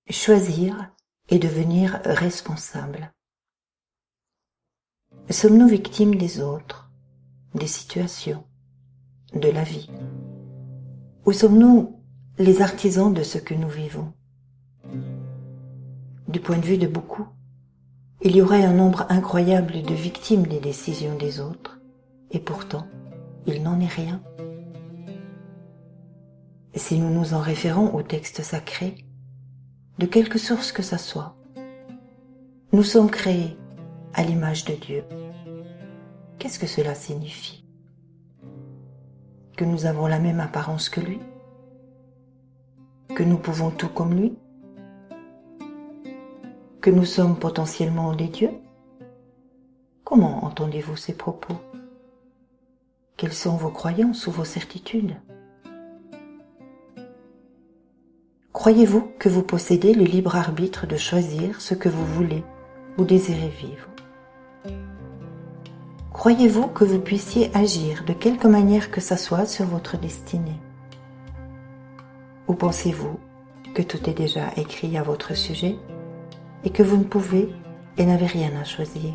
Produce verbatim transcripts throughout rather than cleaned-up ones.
Choisir et devenir responsable. Sommes-nous victimes des autres, des situations, de la vie? Ou sommes-nous les artisans de ce que nous vivons? Du point de vue de beaucoup, il y aurait un nombre incroyable de victimes des décisions des autres, et pourtant, il n'en est rien. Si nous nous en référons au texte sacré, de quelque source que ça soit, nous sommes créés à l'image de Dieu. Qu'est-ce que cela signifie? Que nous avons la même apparence que lui? Que nous pouvons tout comme lui? Que nous sommes potentiellement des dieux? Comment entendez-vous ces propos? Quelles sont vos croyances ou vos certitudes? Croyez-vous que vous possédez le libre arbitre de choisir ce que vous voulez ou désirez vivre? Croyez-vous que vous puissiez agir de quelque manière que ça soit sur votre destinée? Ou pensez-vous que tout est déjà écrit à votre sujet et que vous ne pouvez et n'avez rien à choisir?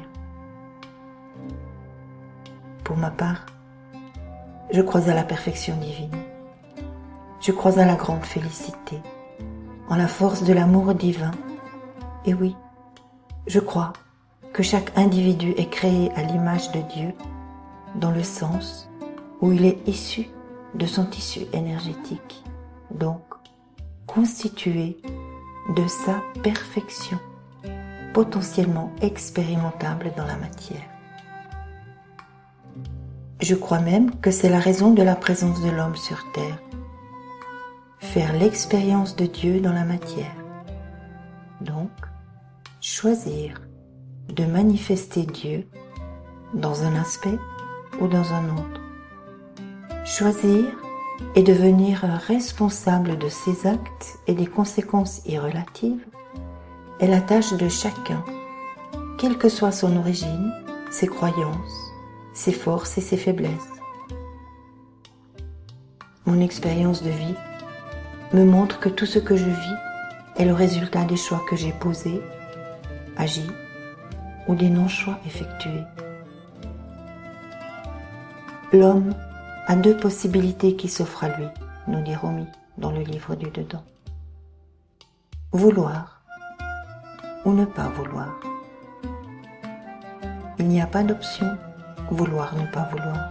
Pour ma part, je crois à la perfection divine. Je crois à la grande félicité, en la force de l'amour divin. Et oui, je crois que chaque individu est créé à l'image de Dieu, dans le sens où il est issu de son tissu énergétique, donc constitué de sa perfection, potentiellement expérimentable dans la matière. Je crois même que c'est la raison de la présence de l'homme sur terre, faire l'expérience de Dieu dans la matière. Donc, choisir de manifester Dieu dans un aspect ou dans un autre. Choisir et devenir responsable de ses actes et des conséquences y relatives est la tâche de chacun, quelle que soit son origine, ses croyances, ses forces et ses faiblesses. Mon expérience de vie me montre que tout ce que je vis est le résultat des choix que j'ai posés, agis ou des non-choix effectués. L'homme a deux possibilités qui s'offrent à lui, nous dit Rumi dans le livre du Dedans. Vouloir ou ne pas vouloir. Il n'y a pas d'option, vouloir, ne pas vouloir.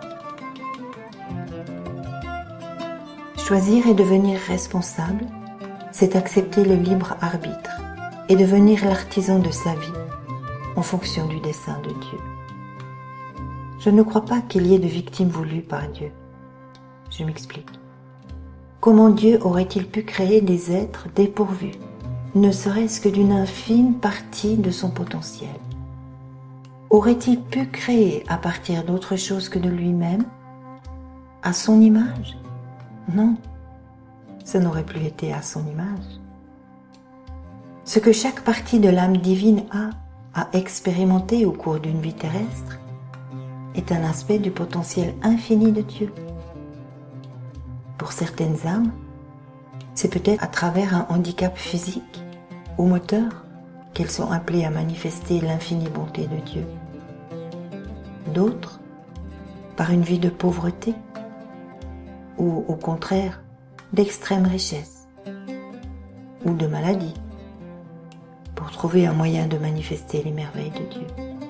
Choisir et devenir responsable, c'est accepter le libre arbitre et devenir l'artisan de sa vie en fonction du dessein de Dieu. Je ne crois pas qu'il y ait de victimes voulues par Dieu. Je m'explique. Comment Dieu aurait-il pu créer des êtres dépourvus, ne serait-ce que d'une infime partie de son potentiel? Aurait-il pu créer à partir d'autre chose que de lui-même, à son image? Non, ça n'aurait plus été à son image. Ce que chaque partie de l'âme divine a à expérimenter au cours d'une vie terrestre est un aspect du potentiel infini de Dieu. Pour certaines âmes, c'est peut-être à travers un handicap physique ou moteur qu'elles sont appelées à manifester l'infinie bonté de Dieu. D'autres, par une vie de pauvreté, ou au contraire d'extrême richesse ou de maladie, pour trouver un moyen de manifester les merveilles de Dieu.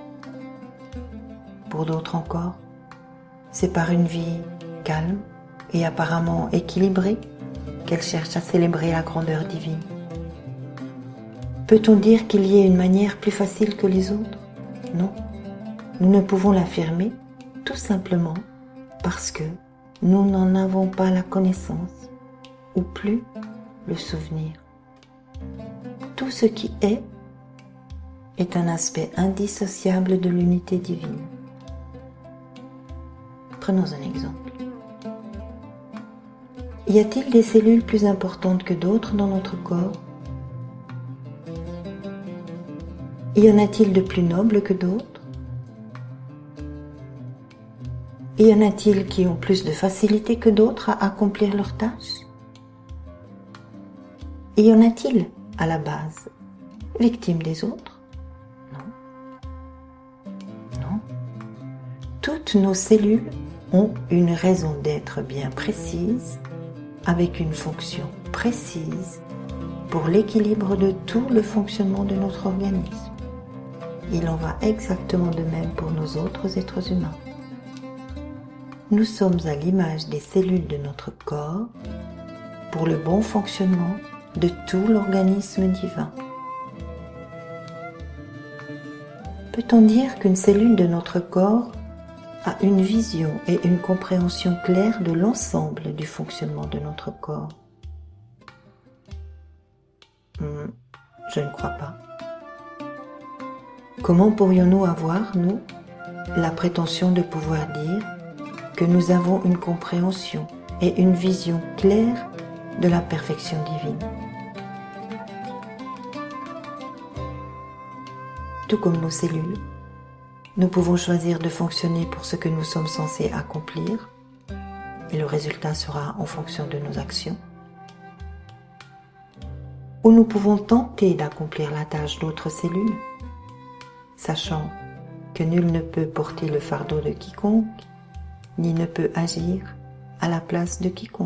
Pour d'autres encore, c'est par une vie calme et apparemment équilibrée qu'elles cherchent à célébrer la grandeur divine. Peut-on dire qu'il y ait une manière plus facile que les autres? Non, nous ne pouvons l'affirmer tout simplement parce que nous n'en avons pas la connaissance, ou plus le souvenir. Tout ce qui est est un aspect indissociable de l'unité divine. Prenons un exemple. Y a-t-il des cellules plus importantes que d'autres dans notre corps? Y en a-t-il de plus nobles que d'autres? Y en a-t-il qui ont plus de facilité que d'autres à accomplir leurs tâches? Y en a-t-il à la base victime des autres? Non. Non. Toutes nos cellules ont une raison d'être bien précise, avec une fonction précise pour l'équilibre de tout le fonctionnement de notre organisme. Il en va exactement de même pour nos autres êtres humains. Nous sommes à l'image des cellules de notre corps pour le bon fonctionnement de tout l'organisme divin. Peut-on dire qu'une cellule de notre corps a une vision et une compréhension claire de l'ensemble du fonctionnement de notre corps? Hmm, je ne crois pas. Comment pourrions-nous avoir, nous, la prétention de pouvoir dire que nous avons une compréhension et une vision claire de la perfection divine? Tout comme nos cellules, nous pouvons choisir de fonctionner pour ce que nous sommes censés accomplir, et le résultat sera en fonction de nos actions. Ou nous pouvons tenter d'accomplir la tâche d'autres cellules, sachant que nul ne peut porter le fardeau de quiconque, ni ne peut agir à la place de quiconque.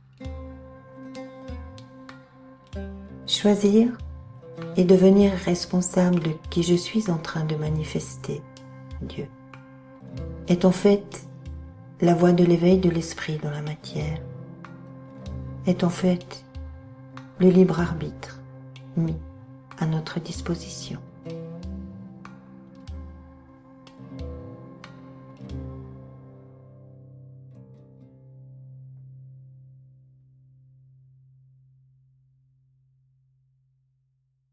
Choisir et devenir responsable de qui je suis en train de manifester, Dieu, est en fait la voie de l'éveil de l'esprit dans la matière, est en fait le libre arbitre mis à notre disposition.